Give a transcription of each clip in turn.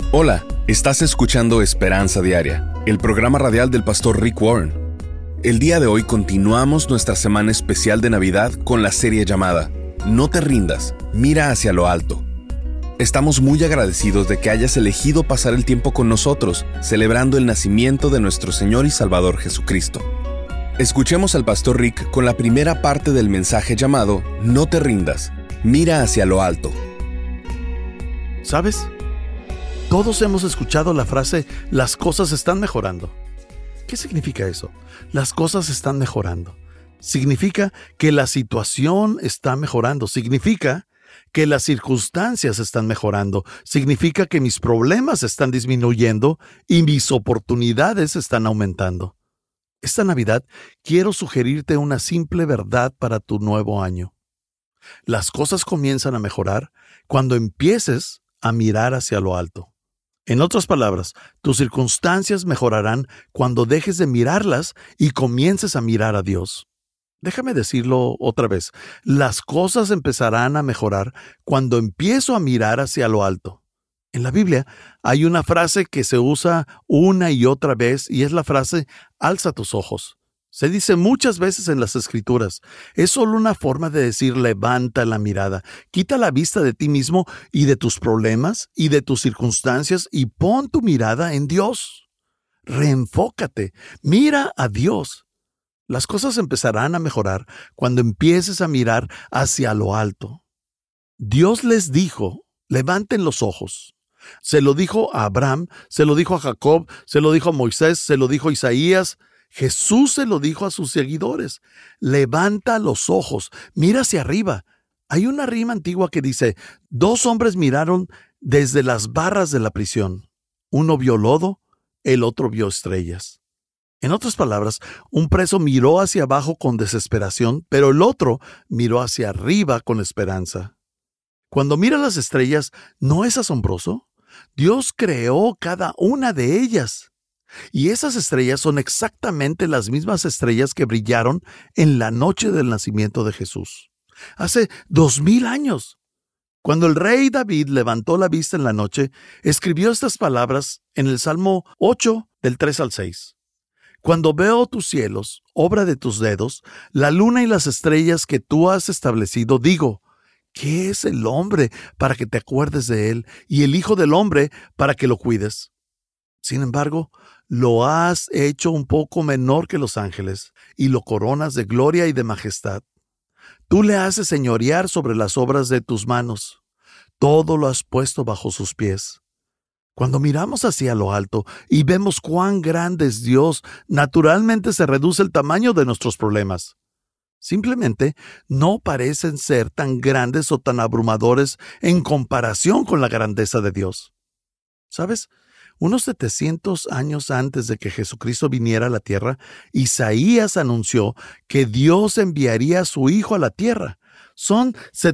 Hola, estás escuchando Esperanza Diaria, el programa radial del pastor Rick Warren. El día de hoy continuamos nuestra semana especial de Navidad con la serie llamada No te rindas, mira hacia lo alto. Estamos muy agradecidos de que hayas elegido pasar el tiempo con nosotros, celebrando el nacimiento de nuestro Señor y Salvador Jesucristo. Escuchemos al pastor Rick con la primera parte del mensaje llamado No te rindas, mira hacia lo alto. ¿Sabes? Todos hemos escuchado la frase, las cosas están mejorando. ¿Qué significa eso? Las cosas están mejorando. Significa que la situación está mejorando. Significa que las circunstancias están mejorando. Significa que mis problemas están disminuyendo y mis oportunidades están aumentando. Esta Navidad quiero sugerirte una simple verdad para tu nuevo año. Las cosas comienzan a mejorar cuando empieces a mirar hacia lo alto. En otras palabras, tus circunstancias mejorarán cuando dejes de mirarlas y comiences a mirar a Dios. Déjame decirlo otra vez. Las cosas empezarán a mejorar cuando empiezo a mirar hacia lo alto. En la Biblia hay una frase que se usa una y otra vez y es la frase, alza tus ojos. Se dice muchas veces en las Escrituras. Es solo una forma de decir levanta la mirada. Quita la vista de ti mismo y de tus problemas y de tus circunstancias y pon tu mirada en Dios. Reenfócate. Mira a Dios. Las cosas empezarán a mejorar cuando empieces a mirar hacia lo alto. Dios les dijo, levanten los ojos. Se lo dijo a Abraham, se lo dijo a Jacob, se lo dijo a Moisés, se lo dijo a Isaías. Jesús se lo dijo a sus seguidores. Levanta los ojos, mira hacia arriba. Hay una rima antigua que dice, 2 hombres miraron desde las barras de la prisión. Uno vio lodo, el otro vio estrellas. En otras palabras, un preso miró hacia abajo con desesperación, pero el otro miró hacia arriba con esperanza. Cuando mira las estrellas, ¿no es asombroso? Dios creó cada una de ellas. Y esas estrellas son exactamente las mismas estrellas que brillaron en la noche del nacimiento de Jesús. Hace 2000 años. Cuando el rey David levantó la vista en la noche, escribió estas palabras en el Salmo 8, del 3 al 6. Cuando veo tus cielos, obra de tus dedos, la luna y las estrellas que tú has establecido, digo, ¿qué es el hombre para que te acuerdes de él, y el hijo del hombre para que lo cuides? Sin embargo, lo has hecho un poco menor que los ángeles, y lo coronas de gloria y de majestad. Tú le haces señorear sobre las obras de tus manos. Todo lo has puesto bajo sus pies. Cuando miramos hacia lo alto y vemos cuán grande es Dios, naturalmente se reduce el tamaño de nuestros problemas. Simplemente no parecen ser tan grandes o tan abrumadores en comparación con la grandeza de Dios. ¿Sabes? Unos 700 años antes de que Jesucristo viniera a la tierra, Isaías anunció que Dios enviaría a su Hijo a la tierra. Son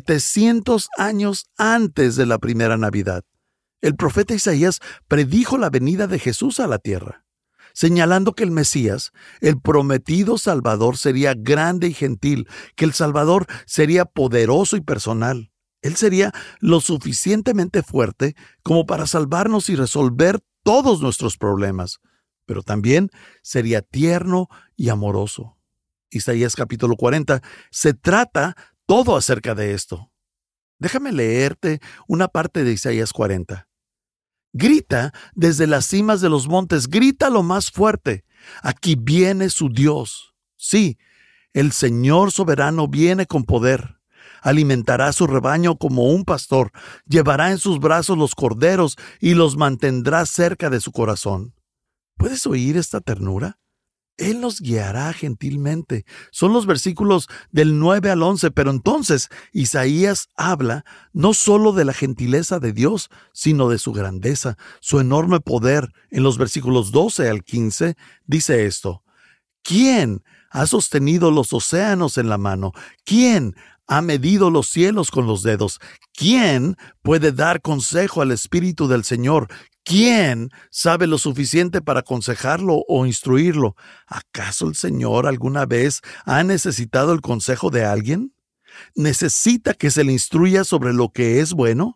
700 años antes de la primera Navidad. El profeta Isaías predijo la venida de Jesús a la tierra, señalando que el Mesías, el prometido Salvador, sería grande y gentil, que el Salvador sería poderoso y personal. Él sería lo suficientemente fuerte como para salvarnos y resolver todos nuestros problemas, pero también sería tierno y amoroso. Isaías capítulo 40 se trata todo acerca de esto. Déjame leerte una parte de Isaías 40. Grita desde las cimas de los montes, grita lo más fuerte. Aquí viene su Dios. Sí, el Señor soberano viene con poder. Alimentará su rebaño como un pastor, llevará en sus brazos los corderos y los mantendrá cerca de su corazón. ¿Puedes oír esta ternura? Él los guiará gentilmente. Son los versículos del 9 al 11, pero entonces Isaías habla no solo de la gentileza de Dios, sino de su grandeza, su enorme poder. En los versículos 12 al 15 dice esto: ¿Quién ha sostenido los océanos en la mano? ¿Quién ha medido los cielos con los dedos? ¿Quién puede dar consejo al Espíritu del Señor? ¿Quién sabe lo suficiente para aconsejarlo o instruirlo? ¿Acaso el Señor alguna vez ha necesitado el consejo de alguien? ¿Necesita que se le instruya sobre lo que es bueno?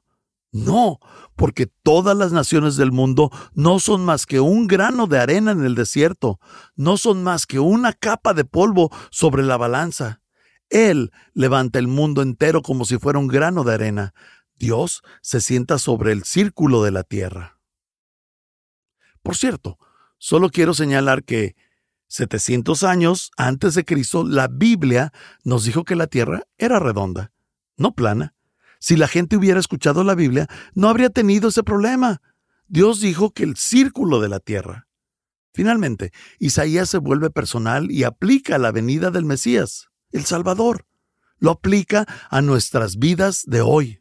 No, porque todas las naciones del mundo no son más que un grano de arena en el desierto, no son más que una capa de polvo sobre la balanza. Él levanta el mundo entero como si fuera un grano de arena. Dios se sienta sobre el círculo de la tierra. Por cierto, solo quiero señalar que 700 años antes de Cristo, la Biblia nos dijo que la tierra era redonda, no plana. Si la gente hubiera escuchado la Biblia, no habría tenido ese problema. Dios dijo que el círculo de la tierra. Finalmente, Isaías se vuelve personal y aplica la venida del Mesías, el Salvador. Lo aplica a nuestras vidas de hoy.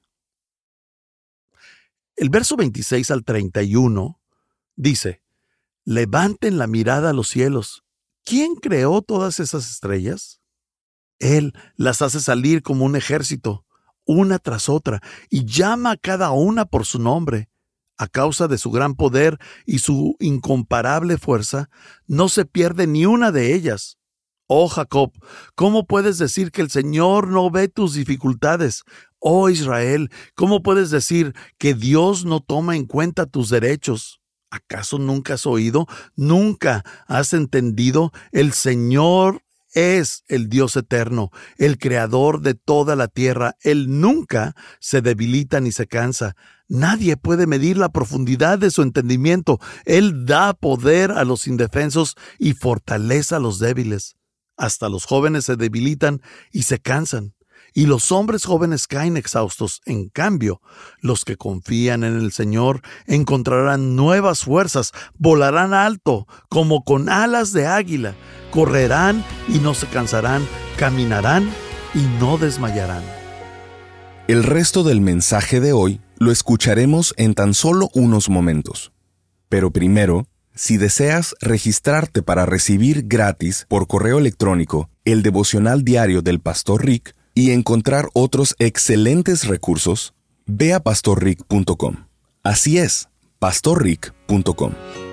El verso 26 al 31 dice: levanten la mirada a los cielos. ¿Quién creó todas esas estrellas? Él las hace salir como un ejército, una tras otra, y llama a cada una por su nombre. A causa de su gran poder y su incomparable fuerza, no se pierde ni una de ellas. Oh Jacob, ¿cómo puedes decir que el Señor no ve tus dificultades? Oh Israel, ¿cómo puedes decir que Dios no toma en cuenta tus derechos? ¿Acaso nunca has oído? ¿Nunca has entendido? El Señor es el Dios eterno, el creador de toda la tierra. Él nunca se debilita ni se cansa. Nadie puede medir la profundidad de su entendimiento. Él da poder a los indefensos y fortaleza a los débiles. Hasta los jóvenes se debilitan y se cansan, y los hombres jóvenes caen exhaustos. En cambio, los que confían en el Señor encontrarán nuevas fuerzas, volarán alto como con alas de águila, correrán y no se cansarán, caminarán y no desmayarán. El resto del mensaje de hoy lo escucharemos en tan solo unos momentos. Pero primero, si deseas registrarte para recibir gratis por correo electrónico el devocional diario del Pastor Rick y encontrar otros excelentes recursos, ve a pastorrick.com. Así es, pastorrick.com.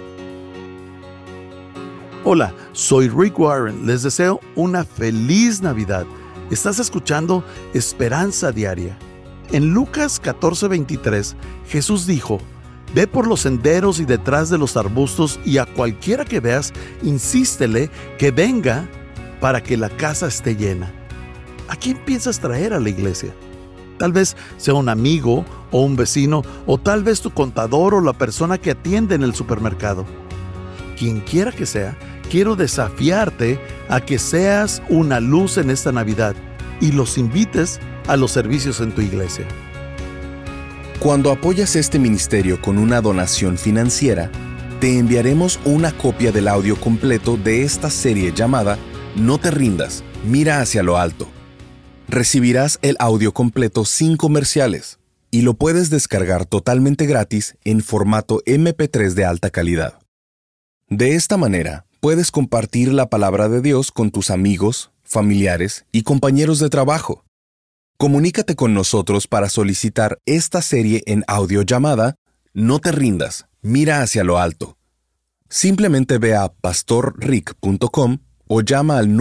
Hola, soy Rick Warren. Les deseo una feliz Navidad. Estás escuchando Esperanza Diaria. En Lucas 14:23, Jesús dijo: ve por los senderos y detrás de los arbustos, y a cualquiera que veas, insístele que venga para que la casa esté llena. ¿A quién piensas traer a la iglesia? Tal vez sea un amigo o un vecino, o tal vez tu contador o la persona que atiende en el supermercado. Quien quiera que sea, quiero desafiarte a que seas una luz en esta Navidad y los invites a los servicios en tu iglesia. Cuando apoyas este ministerio con una donación financiera, te enviaremos una copia del audio completo de esta serie llamada No te rindas, mira hacia lo alto. Recibirás el audio completo sin comerciales y lo puedes descargar totalmente gratis en formato MP3 de alta calidad. De esta manera, puedes compartir la palabra de Dios con tus amigos, familiares y compañeros de trabajo. Comunícate con nosotros para solicitar esta serie en audio llamada No te rindas, mira hacia lo alto. Simplemente ve a pastorrick.com o llama al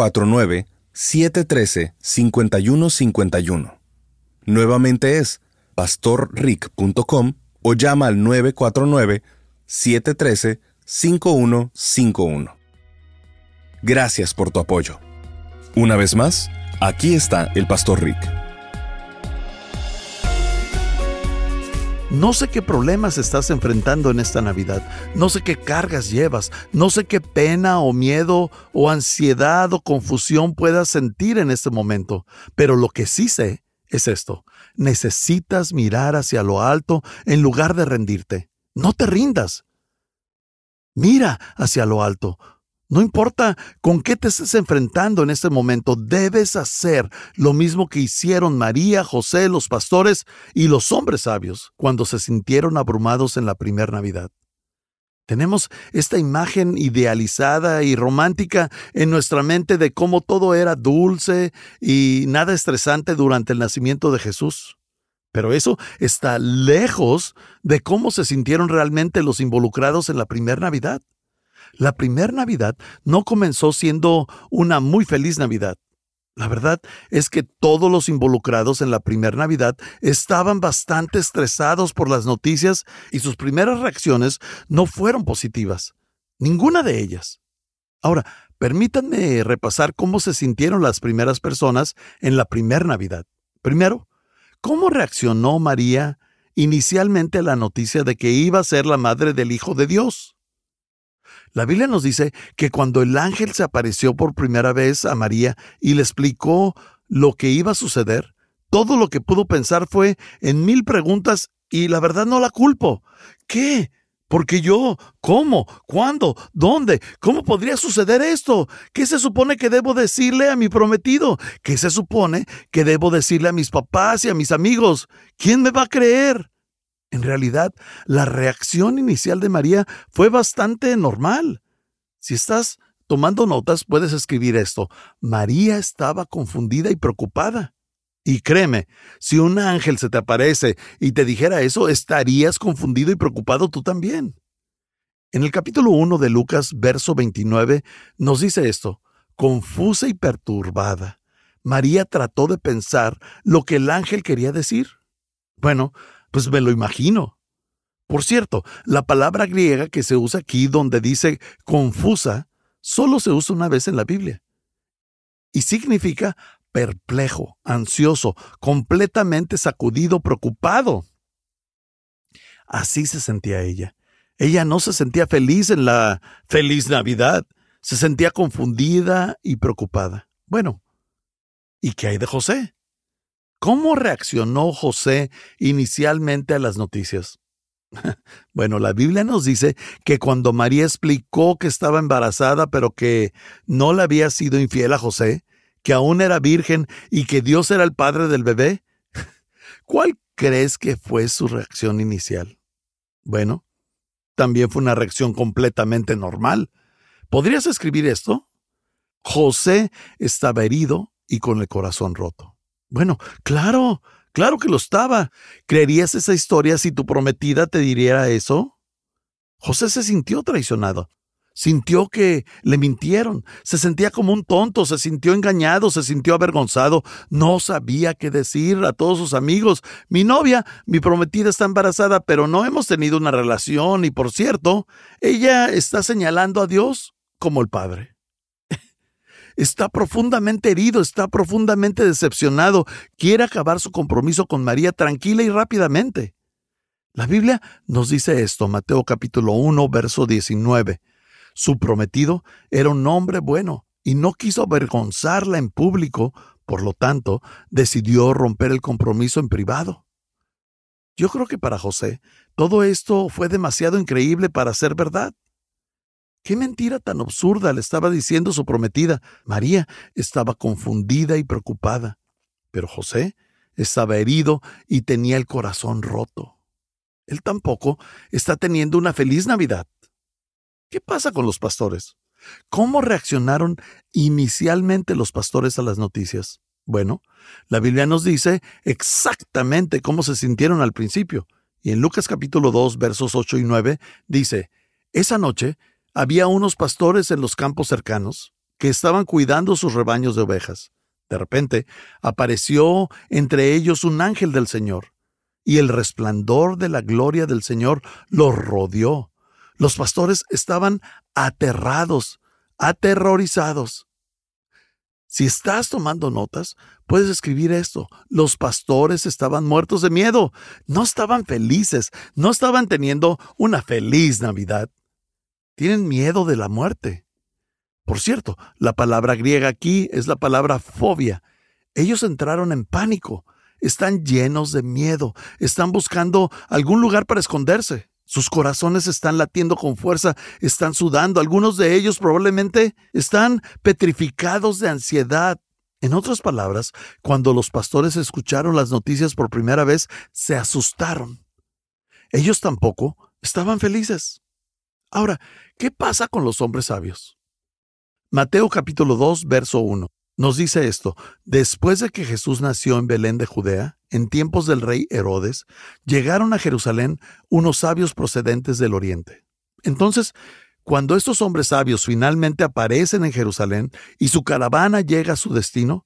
949-713-5151. Nuevamente es pastorrick.com o llama al 949-713-5151. Gracias por tu apoyo. Una vez más, aquí está el Pastor Rick. No sé qué problemas estás enfrentando en esta Navidad. No sé qué cargas llevas. No sé qué pena o miedo o ansiedad o confusión puedas sentir en este momento. Pero lo que sí sé es esto: necesitas mirar hacia lo alto en lugar de rendirte. No te rindas. Mira hacia lo alto. No importa con qué te estés enfrentando en este momento, debes hacer lo mismo que hicieron María, José, los pastores y los hombres sabios cuando se sintieron abrumados en la primera Navidad. Tenemos esta imagen idealizada y romántica en nuestra mente de cómo todo era dulce y nada estresante durante el nacimiento de Jesús. Pero eso está lejos de cómo se sintieron realmente los involucrados en la primera Navidad. La primera Navidad no comenzó siendo una muy feliz Navidad. La verdad es que todos los involucrados en la primera Navidad estaban bastante estresados por las noticias y sus primeras reacciones no fueron positivas. Ninguna de ellas. Ahora, permítanme repasar cómo se sintieron las primeras personas en la primera Navidad. Primero, ¿cómo reaccionó María inicialmente a la noticia de que iba a ser la madre del Hijo de Dios? La Biblia nos dice que cuando el ángel se apareció por primera vez a María y le explicó lo que iba a suceder, todo lo que pudo pensar fue en 1000 preguntas y la verdad no la culpo. ¿Qué? ¿Por qué yo? ¿Cómo? ¿Cuándo? ¿Dónde? ¿Cómo podría suceder esto? ¿Qué se supone que debo decirle a mi prometido? ¿Qué se supone que debo decirle a mis papás y a mis amigos? ¿Quién me va a creer? En realidad, la reacción inicial de María fue bastante normal. Si estás tomando notas, puedes escribir esto. María estaba confundida y preocupada. Y créeme, si un ángel se te aparece y te dijera eso, estarías confundido y preocupado tú también. En el capítulo 1 de Lucas, verso 29, nos dice esto. Confusa y perturbada, María trató de pensar lo que el ángel quería decir. Bueno, pues me lo imagino. Por cierto, la palabra griega que se usa aquí donde dice confusa, solo se usa una vez en la Biblia. Y significa perplejo, ansioso, completamente sacudido, preocupado. Así se sentía ella. Ella no se sentía feliz en la feliz Navidad. Se sentía confundida y preocupada. Bueno, ¿y qué hay de José? ¿Cómo reaccionó José inicialmente a las noticias? Bueno, la Biblia nos dice que cuando María explicó que estaba embarazada, pero que no le había sido infiel a José, que aún era virgen y que Dios era el padre del bebé, ¿cuál crees que fue su reacción inicial? Bueno, también fue una reacción completamente normal. ¿Podrías escribir esto? José estaba herido y con el corazón roto. Bueno, claro que lo estaba. ¿Creerías esa historia si tu prometida te diría eso? José se sintió traicionado. Sintió que le mintieron. Se sentía como un tonto, se sintió engañado, se sintió avergonzado. No sabía qué decir a todos sus amigos. Mi novia, mi prometida está embarazada, pero no hemos tenido una relación y, por cierto, ella está señalando a Dios como el Padre. Está profundamente herido, está profundamente decepcionado. Quiere acabar su compromiso con María tranquila y rápidamente. La Biblia nos dice esto, Mateo capítulo 1, verso 19. Su prometido era un hombre bueno y no quiso avergonzarla en público, por lo tanto, decidió romper el compromiso en privado. Yo creo que para José, todo esto fue demasiado increíble para ser verdad. ¿Qué mentira tan absurda le estaba diciendo su prometida? María estaba confundida y preocupada, pero José estaba herido y tenía el corazón roto. Él tampoco está teniendo una feliz Navidad. ¿Qué pasa con los pastores? ¿Cómo reaccionaron inicialmente los pastores a las noticias? Bueno, la Biblia nos dice exactamente cómo se sintieron al principio. Y en Lucas capítulo 2, versos 8 y 9, dice, esa noche había unos pastores en los campos cercanos que estaban cuidando sus rebaños de ovejas. De repente, apareció entre ellos un ángel del Señor, y el resplandor de la gloria del Señor los rodeó. Los pastores estaban aterrados, aterrorizados. Si estás tomando notas, puedes escribir esto. Los pastores estaban muertos de miedo. No estaban felices, no estaban teniendo una feliz Navidad. Tienen miedo de la muerte. Por cierto, la palabra griega aquí es la palabra fobia. Ellos entraron en pánico. Están llenos de miedo. Están buscando algún lugar para esconderse. Sus corazones están latiendo con fuerza. Están sudando. Algunos de ellos probablemente están petrificados de ansiedad. En otras palabras, cuando los pastores escucharon las noticias por primera vez, se asustaron. Ellos tampoco estaban felices. Ahora, ¿qué pasa con los hombres sabios? Mateo capítulo 2, verso 1, nos dice esto. Después de que Jesús nació en Belén de Judea, en tiempos del rey Herodes, llegaron a Jerusalén unos sabios procedentes del oriente. Entonces, cuando estos hombres sabios finalmente aparecen en Jerusalén y su caravana llega a su destino,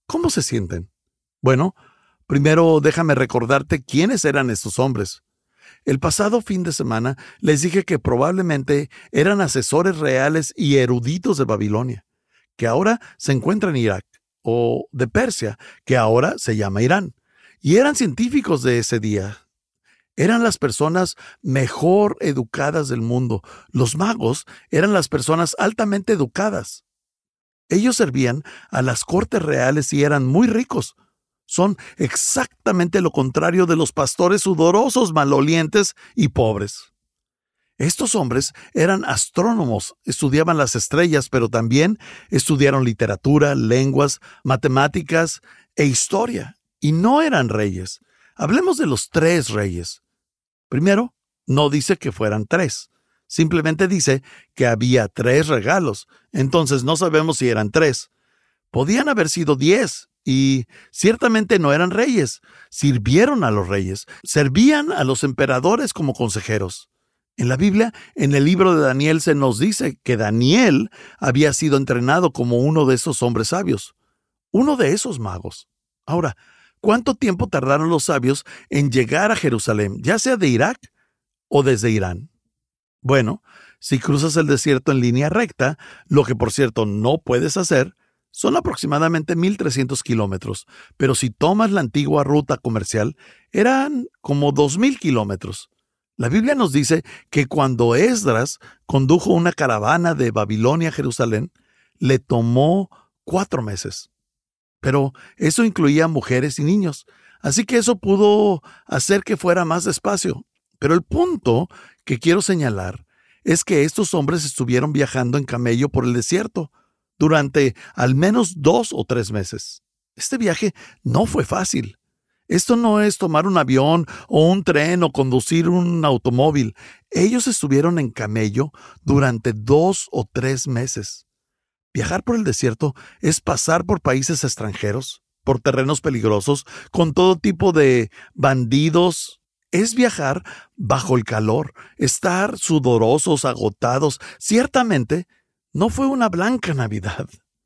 ¿Cómo se sienten? Bueno, primero déjame recordarte quiénes eran estos hombres. El pasado fin de semana les dije que probablemente eran asesores reales y eruditos de Babilonia, que ahora se encuentran en Irak, o de Persia, que ahora se llama Irán, y eran científicos de ese día. Eran las personas mejor educadas del mundo. Los magos eran las personas altamente educadas. Ellos servían a las cortes reales y eran muy ricos. Son exactamente lo contrario de los pastores sudorosos, malolientes y pobres. Estos hombres eran astrónomos, estudiaban las estrellas, pero también estudiaron literatura, lenguas, matemáticas e historia. Y no eran reyes. Hablemos de los 3 reyes. Primero, no dice que fueran 3. Simplemente dice que había 3 regalos. Entonces no sabemos si eran 3. Podían haber sido 10. Y ciertamente no eran reyes. Sirvieron a los reyes. Servían a los emperadores como consejeros. En la Biblia, en el libro de Daniel, se nos dice que Daniel había sido entrenado como uno de esos hombres sabios. Uno de esos magos. Ahora, ¿cuánto tiempo tardaron los sabios en llegar a Jerusalén, ya sea de Irak o desde Irán? Bueno, si cruzas el desierto en línea recta, lo que por cierto no puedes hacer, son aproximadamente 1,300 kilómetros, pero si tomas la antigua ruta comercial, eran como 2,000 kilómetros. La Biblia nos dice que cuando Esdras condujo una caravana de Babilonia a Jerusalén, le tomó 4 meses. Pero eso incluía mujeres y niños, así que eso pudo hacer que fuera más despacio. Pero el punto que quiero señalar es que estos hombres estuvieron viajando en camello por el desierto durante al menos 2 o 3 meses. Este viaje no fue fácil. Esto no es tomar un avión o un tren o conducir un automóvil. Ellos estuvieron en camello durante 2 o 3 meses. Viajar por el desierto es pasar por países extranjeros, por terrenos peligrosos, con todo tipo de bandidos. Es viajar bajo el calor, estar sudorosos, agotados. Ciertamente, no fue una blanca Navidad.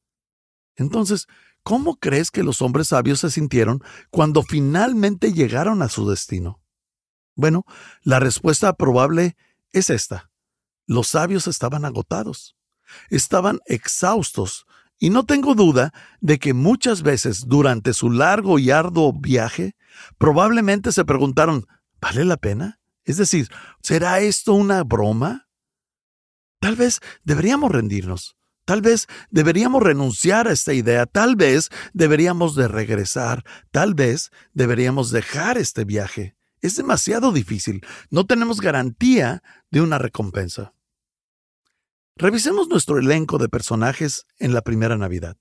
Entonces, ¿cómo crees que los hombres sabios se sintieron cuando finalmente llegaron a su destino? Bueno, la respuesta probable es esta. Los sabios estaban agotados, estaban exhaustos, y no tengo duda de que muchas veces durante su largo y arduo viaje, probablemente se preguntaron, ¿vale la pena? Es decir, ¿será esto una broma? Tal vez deberíamos rendirnos. Tal vez deberíamos renunciar a esta idea. Tal vez deberíamos de regresar. Tal vez deberíamos dejar este viaje. Es demasiado difícil. No tenemos garantía de una recompensa. Revisemos nuestro elenco de personajes en la primera Navidad.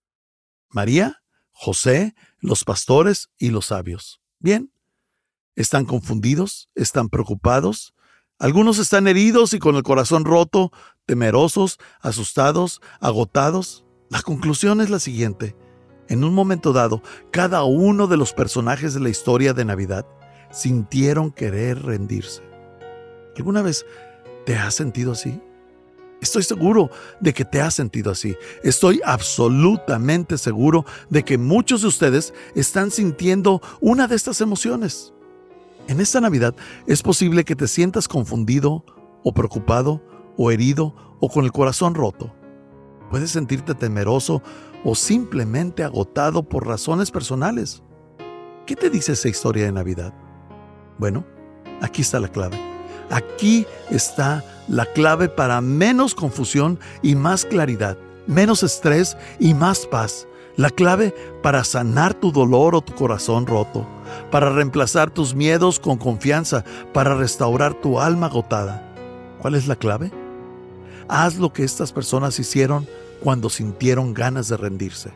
María, José, los pastores y los sabios. Bien, ¿están confundidos? ¿Están preocupados? Algunos están heridos y con el corazón roto, temerosos, asustados, agotados. La conclusión es la siguiente. En un momento dado, cada uno de los personajes de la historia de Navidad sintieron querer rendirse. ¿Alguna vez te has sentido así? Estoy seguro de que te has sentido así. Estoy absolutamente seguro de que muchos de ustedes están sintiendo una de estas emociones. En esta Navidad es posible que te sientas confundido, o preocupado, o herido, o con el corazón roto. Puedes sentirte temeroso o simplemente agotado por razones personales. ¿Qué te dice esa historia de Navidad? Bueno, aquí está la clave. Aquí está la clave para menos confusión y más claridad, menos estrés y más paz. La clave para sanar tu dolor o tu corazón roto, para reemplazar tus miedos con confianza, para restaurar tu alma agotada. ¿Cuál es la clave? Haz lo que estas personas hicieron cuando sintieron ganas de rendirse.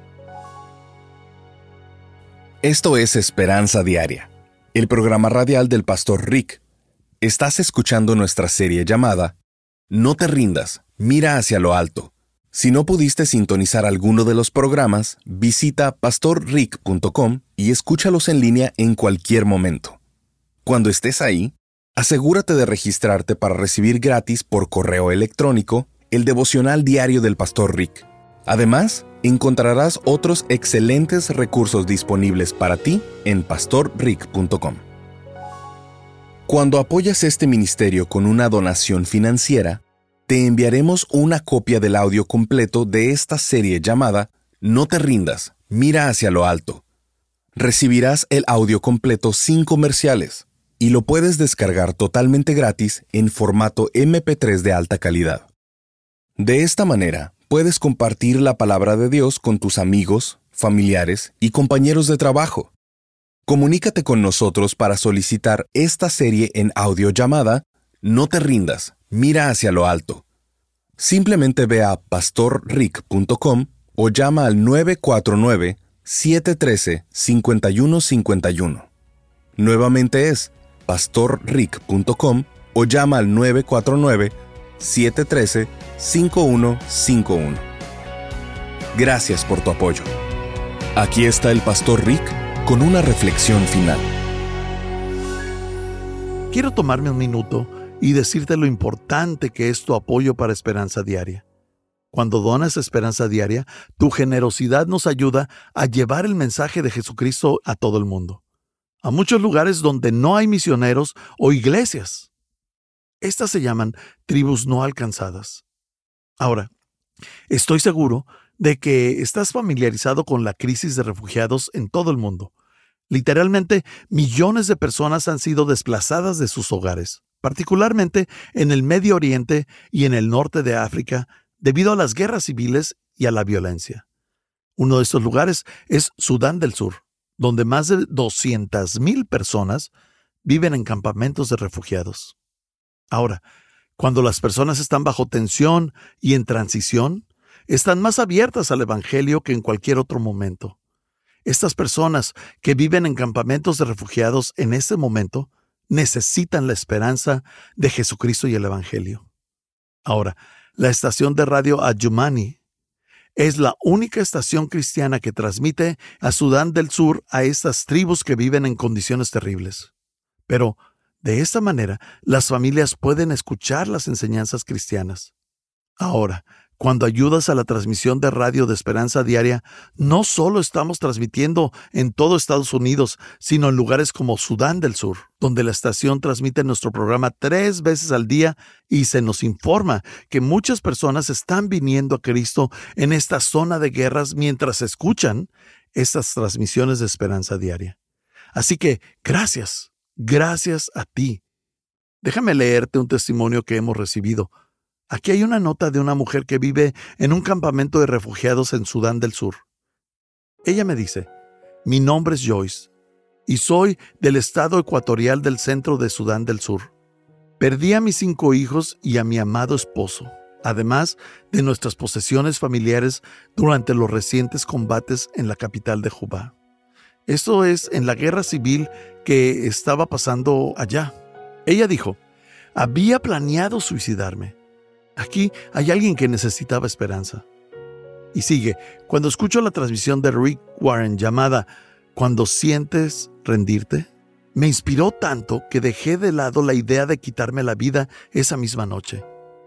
Esto es Esperanza Diaria, el programa radial del Pastor Rick. Estás escuchando nuestra serie llamada No te rindas, mira hacia lo alto. Si no pudiste sintonizar alguno de los programas, visita pastorrick.com y escúchalos en línea en cualquier momento. Cuando estés ahí, asegúrate de registrarte para recibir gratis por correo electrónico el devocional diario del Pastor Rick. Además, Encontrarás otros excelentes recursos disponibles para ti en pastorrick.com. Cuando apoyas este ministerio con una donación financiera, te enviaremos una copia del audio completo de esta serie llamada No te rindas, mira hacia lo alto. Recibirás el audio completo sin comerciales y lo puedes descargar totalmente gratis en formato MP3 de alta calidad. De esta manera, puedes compartir la palabra de Dios con tus amigos, familiares y compañeros de trabajo. Comunícate con nosotros para solicitar esta serie en audio llamada No te rindas, mira hacia lo alto. Simplemente ve a pastorrick.com o llama al 949-713-5151. Nuevamente es pastorrick.com o llama al 949-713-5151. Gracias por tu apoyo. Aquí está el Pastor Rick con una reflexión final. Quiero tomarme un minuto y decirte lo importante que es tu apoyo para Esperanza Diaria. Cuando donas Esperanza Diaria, tu generosidad nos ayuda a llevar el mensaje de Jesucristo a todo el mundo, a muchos lugares donde no hay misioneros o iglesias. Estas se llaman tribus no alcanzadas. Ahora, estoy seguro de que estás familiarizado con la crisis de refugiados en todo el mundo. Literalmente, millones de personas han sido desplazadas de sus hogares, particularmente en el Medio Oriente y en el norte de África, debido a las guerras civiles y a la violencia. Uno de estos lugares es Sudán del Sur, donde más de 200,000 personas viven en campamentos de refugiados. Ahora, cuando las personas están bajo tensión y en transición, están más abiertas al Evangelio que en cualquier otro momento. Estas personas que viven en campamentos de refugiados en este momento necesitan la esperanza de Jesucristo y el Evangelio. Ahora, la estación de radio Adjumani es la única estación cristiana que transmite a Sudán del Sur a estas tribus que viven en condiciones terribles. Pero, de esta manera, las familias pueden escuchar las enseñanzas cristianas. Ahora, cuando ayudas a la transmisión de radio de Esperanza Diaria, no solo estamos transmitiendo en todo Estados Unidos, sino en lugares como Sudán del Sur, donde la estación transmite nuestro programa 3 veces al día y se nos informa que muchas personas están viniendo a Cristo en esta zona de guerras mientras escuchan estas transmisiones de Esperanza Diaria. Así que, gracias a ti. Déjame leerte un testimonio que hemos recibido. Aquí hay una nota de una mujer que vive en un campamento de refugiados en Sudán del Sur. Ella me dice, mi nombre es Joyce y soy del estado ecuatorial del centro de Sudán del Sur. Perdí a mis 5 hijos y a mi amado esposo, además de nuestras posesiones familiares durante los recientes combates en la capital de Juba. Esto es en la guerra civil que estaba pasando allá. Ella dijo, había planeado suicidarme. Aquí hay alguien que necesitaba esperanza. Y sigue, cuando escucho la transmisión de Rick Warren llamada Cuando sientes rendirte, me inspiró tanto que dejé de lado la idea de quitarme la vida esa misma noche.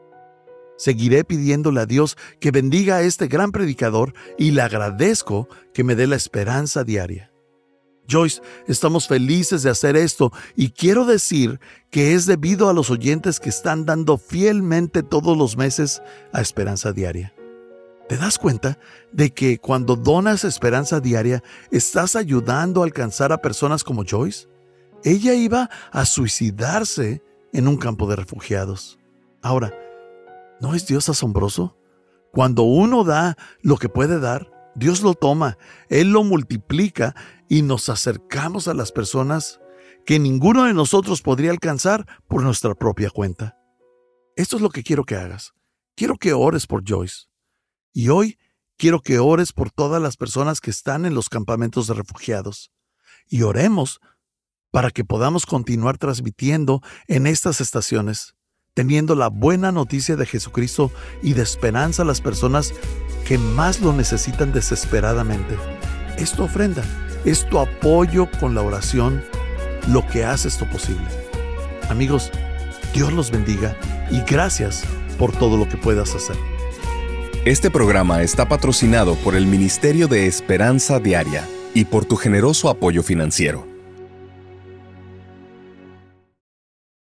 Seguiré pidiéndole a Dios que bendiga a este gran predicador y le agradezco que me dé la esperanza diaria. Joyce, estamos felices de hacer esto y quiero decir que es debido a los oyentes que están dando fielmente todos los meses a Esperanza Diaria. ¿Te das cuenta de que cuando donas Esperanza Diaria estás ayudando a alcanzar a personas como Joyce? Ella iba a suicidarse en un campo de refugiados. Ahora, ¿no es Dios asombroso? Cuando uno da lo que puede dar, Dios lo toma, Él lo multiplica y nos acercamos a las personas que ninguno de nosotros podría alcanzar por nuestra propia cuenta. Esto es lo que quiero que hagas. Quiero que ores por Joyce. Y hoy quiero que ores por todas las personas que están en los campamentos de refugiados. Y oremos para que podamos continuar transmitiendo en estas estaciones, teniendo la buena noticia de Jesucristo y de esperanza a las personas que más lo necesitan desesperadamente. Es tu ofrenda, es tu apoyo con la oración lo que hace esto posible. Amigos, Dios los bendiga y gracias por todo lo que puedas hacer. Este programa está patrocinado por el Ministerio de Esperanza Diaria y por tu generoso apoyo financiero.